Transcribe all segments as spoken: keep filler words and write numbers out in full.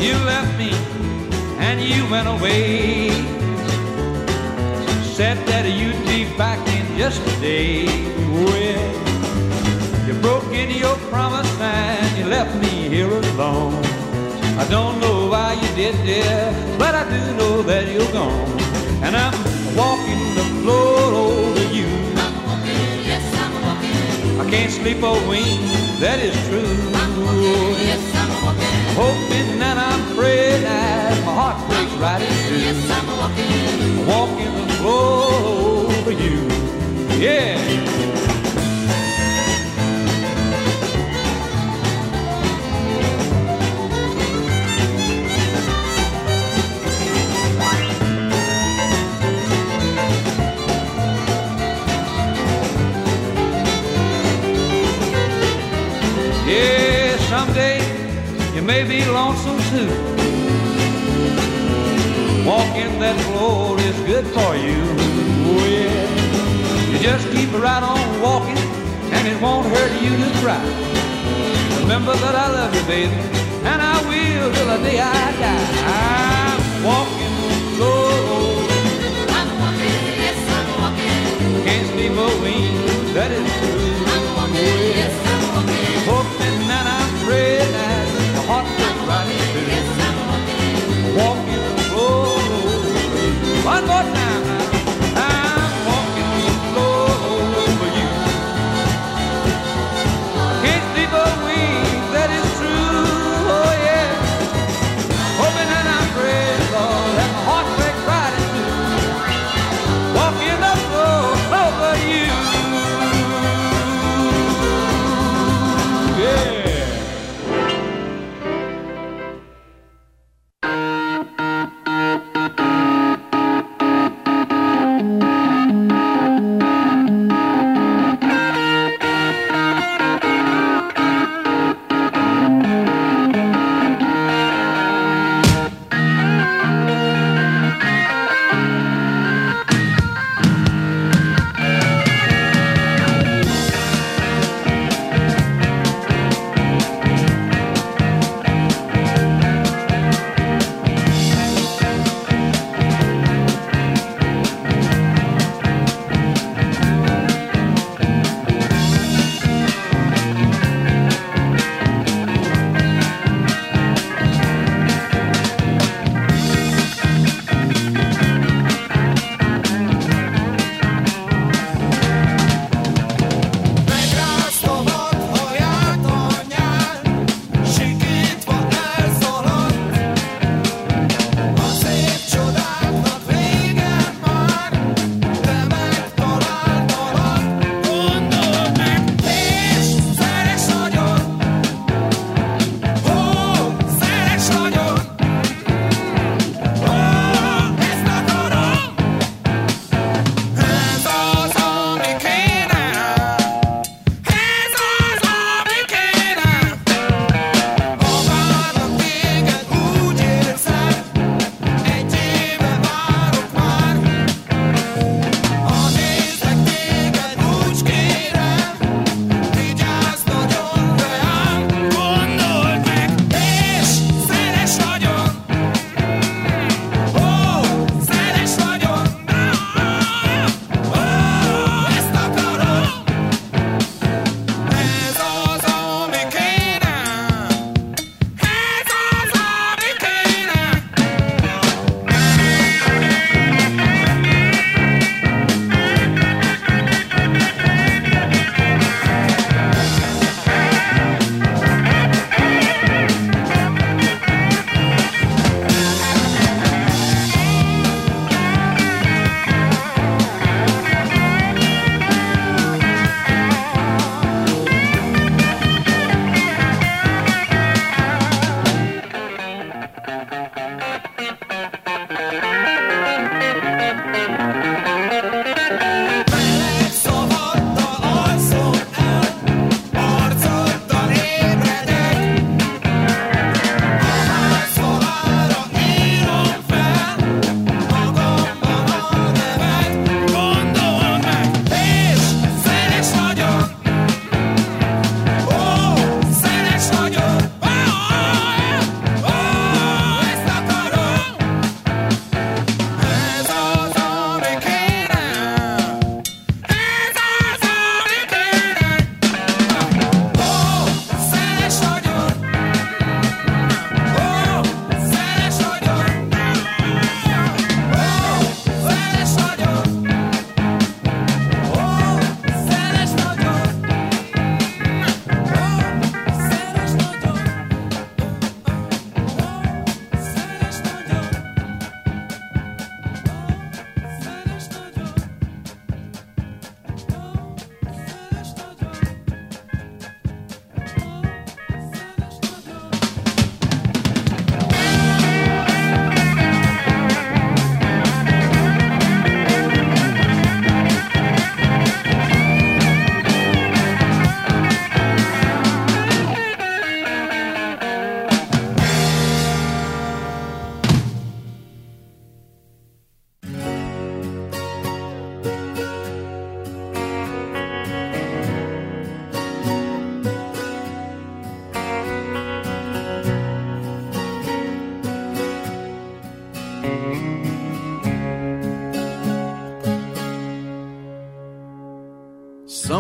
You left me and you went away. Said that you'd be back in just a day. Well, you broke into your promise and you left me here alone. I don't know why you did this, but I do know that you're gone. And I'm walking the floor over you. I'm walking, yes, I'm walking. I can't sleep or wink, that is true. I'm walking, yes, I'm walking. Hoping and I'm praying that my heart breaks right in two. Yes, I'm walking. Walking the floor over you. Yeah. Yeah, someday you may be lonesome too. Walking that floor is good for you. Oh yeah. You just keep right on walking and it won't hurt you to try. Remember that I love you, baby, and I will till the day I die. I'm walking the floor over you. I'm walking, yes, I'm walking. Can't sleep or wink, that is true. I'm walking, yes, I'm walking. Hoping and I'm praying that the heart goes right in two. Yes, I'm walking. Walking the floor over you. One more time now. I'm walking the floor over you. Can't sleep or wink, that is true. Oh yeah. Hoping and I'm praying, Lord, that my heart breaks right in two. Walking the floor over you.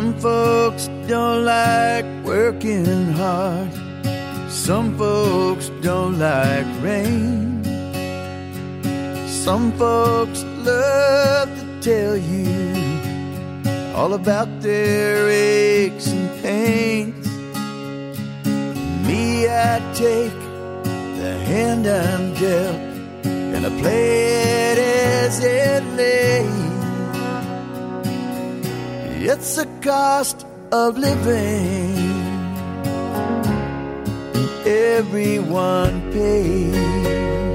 Some folks don't like working hard. Some folks don't like rain. Some folks love to tell you all about their aches and pains. Me, I take the hand I'm dealt, and I play it as it lays. It's the cost of living, and everyone pays.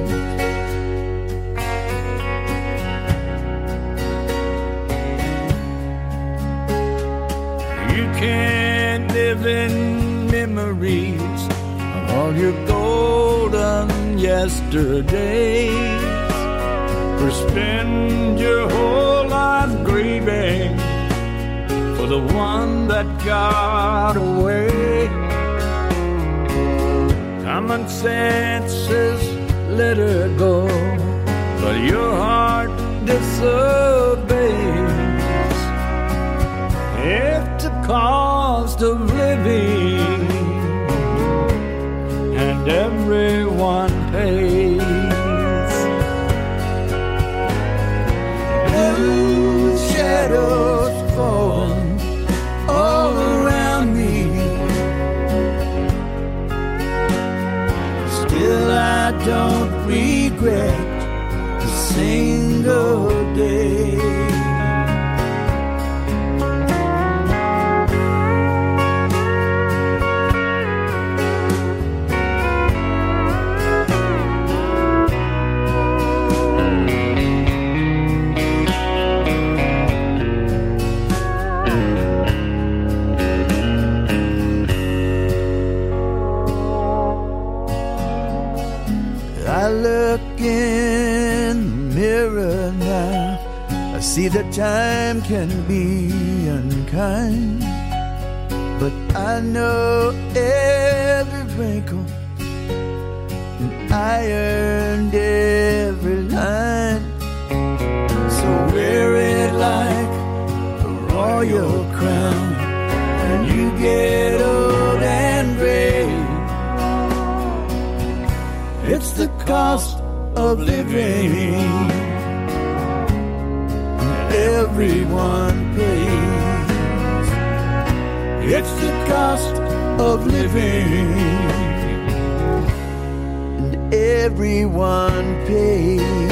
You can't live in memories of all your golden yesterdays, or spend your whole life grieving for the one that got away. Common sense says let her go, but your heart disobeys. It's the cost of living, and everyone pays. Blue shadows falling all around me, still I don't regret a single day. I look in the mirror now, I see that time can be unkind, but I know every wrinkle, and I earned every line. So wear it like a royal crown when you get old and gray. It's the cost of living, everyone pays. It's the cost of living, and everyone pays.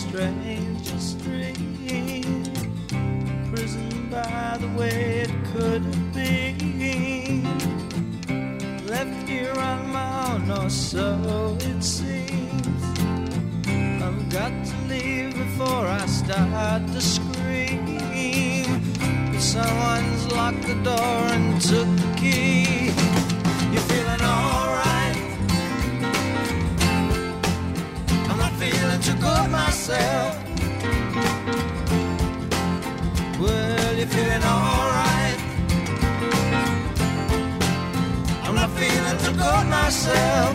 strangest dream, prisoned by the way it could have been. Left here on my own, or so it seems. I've got to leave before I start to scream. Someone's locked the door and took the key. You're feeling alright? I'm not feeling too good myself. Well, you're feeling alright? I'm not feeling too good myself.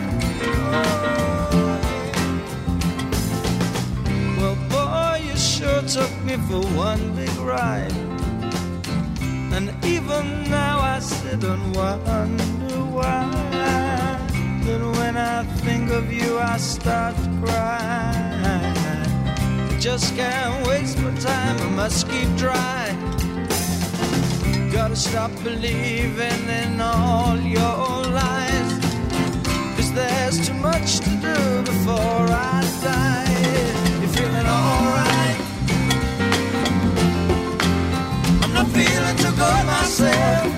Well, boy, you sure took me for one big ride. And even now I sit and wonder why. But when I think of you I start to cry. I just can't waste my time, I must keep dry. Gotta stop believing in all your lies, 'cause there's too much to do before I die. You're feeling alright? I'm feeling too good myself.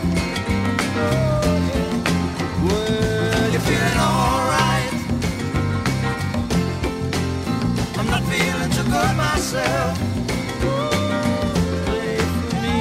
Well, you're feeling alright? I'm not feeling too good myself. Play for me.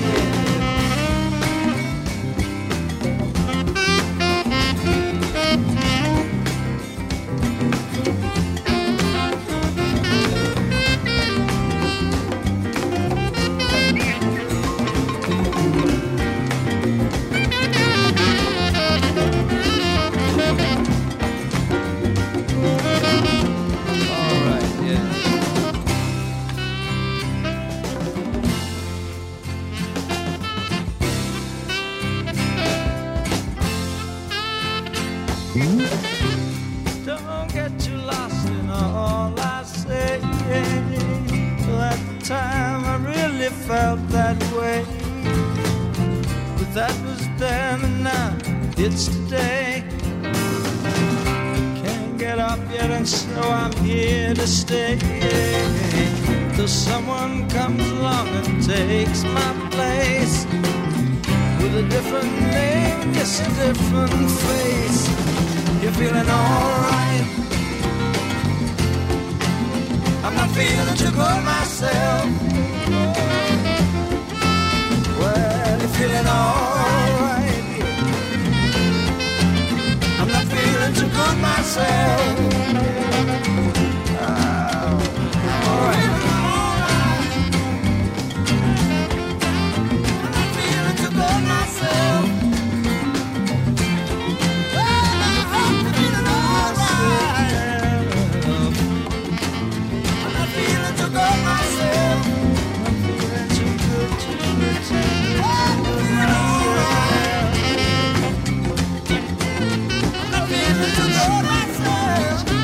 Don't get too lost in all I say. Well, at the time I really felt that way, but that was then and now it's today. Can't get up yet and so I'm here to stay, till someone comes along and takes my place, with a different name, yes, a different face. You're feeling alright? I'm not feeling too good myself. Well, you're feeling alright? I'm not feeling too good myself. Oh, alright. I'm not feeling too good myself. Myself.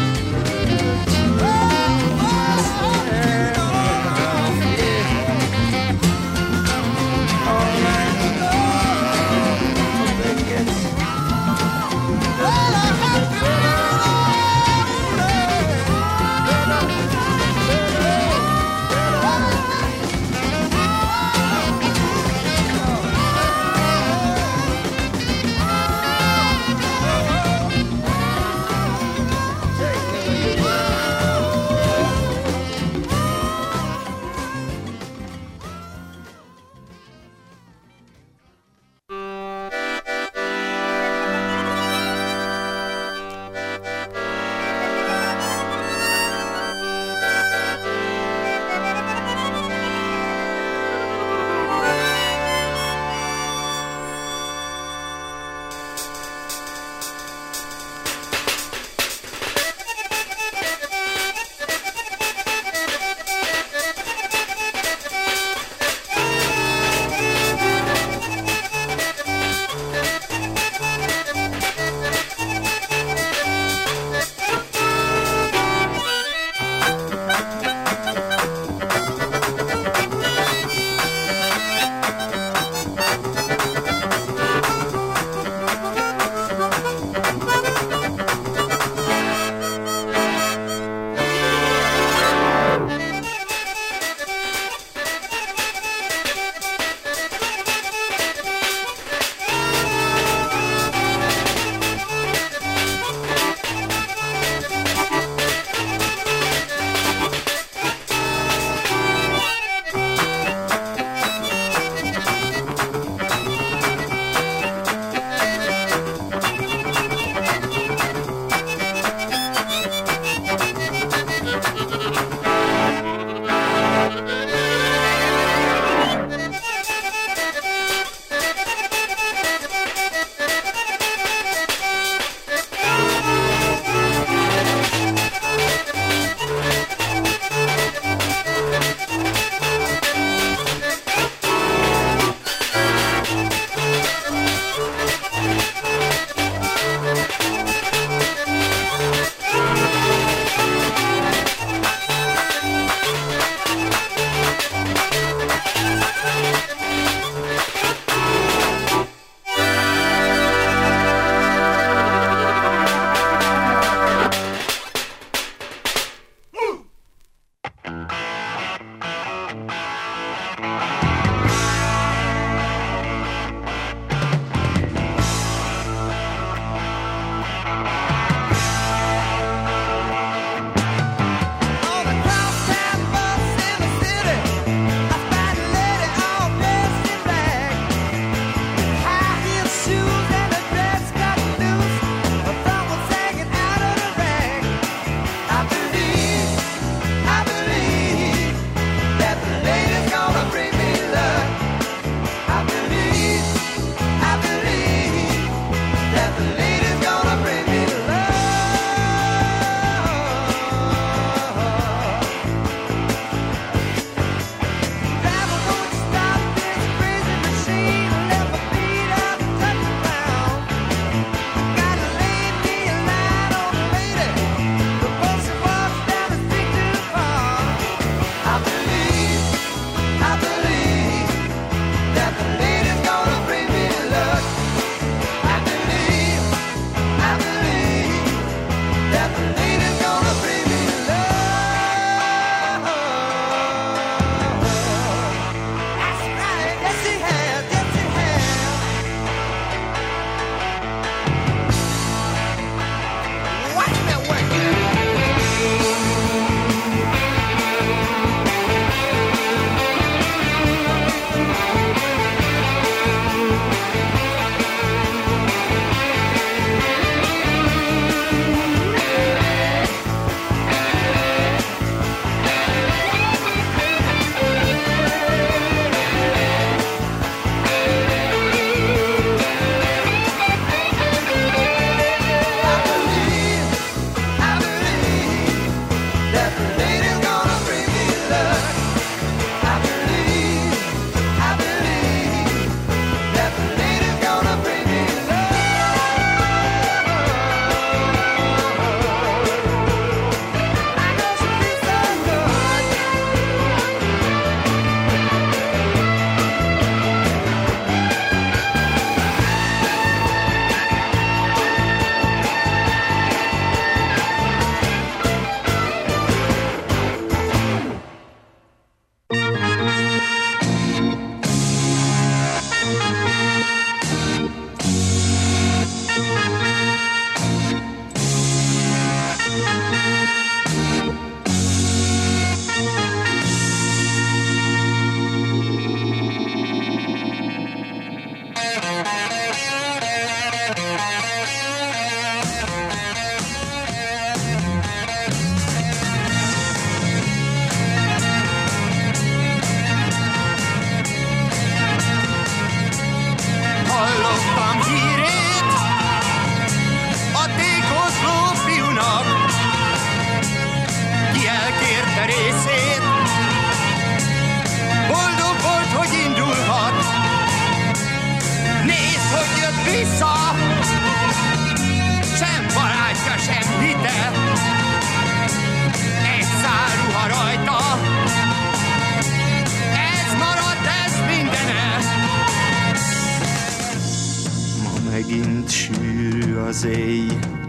éj,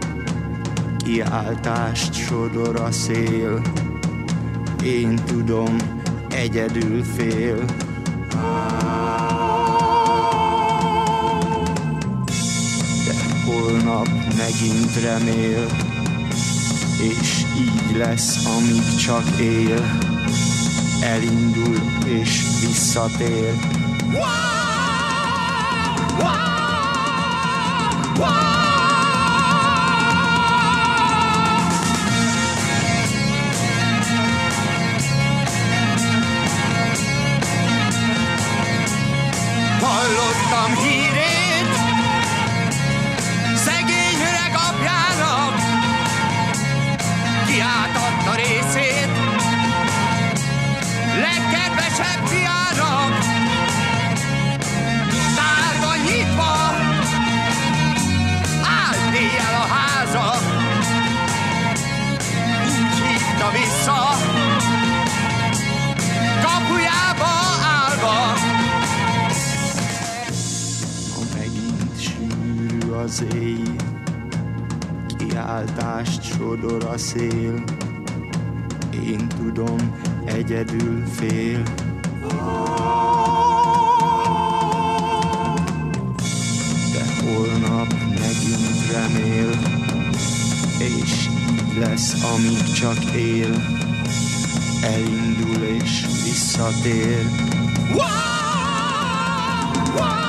kiáltást sodor a szél, én tudom, egyedül fél. De holnap megint remél, és így lesz, amíg csak él, elindul és visszatér. Hallottam hírét szegény öreg apjának, ki átadta részét legkedvesebb fiának. Tárva nyitva állt éjjel a háza, úgy hívta vissza kapujába állva. Az éj, kiáltást sodor a szél, én tudom, egyedül fél. De holnap megint remél, és így lesz, amíg csak él, elindul és visszatér. Wow! Wow!